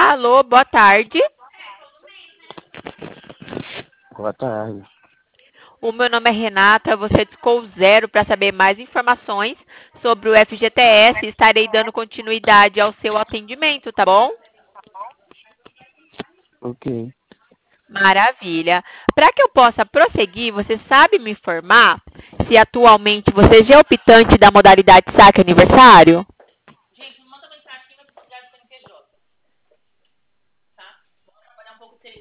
Alô, boa tarde. Boa tarde. O meu nome é Renata, você discou zero para saber mais informações sobre o FGTS e estarei dando continuidade ao seu atendimento, tá bom? Ok. Maravilha. Para que eu possa prosseguir, você sabe me informar se atualmente você já é optante da modalidade saque aniversário?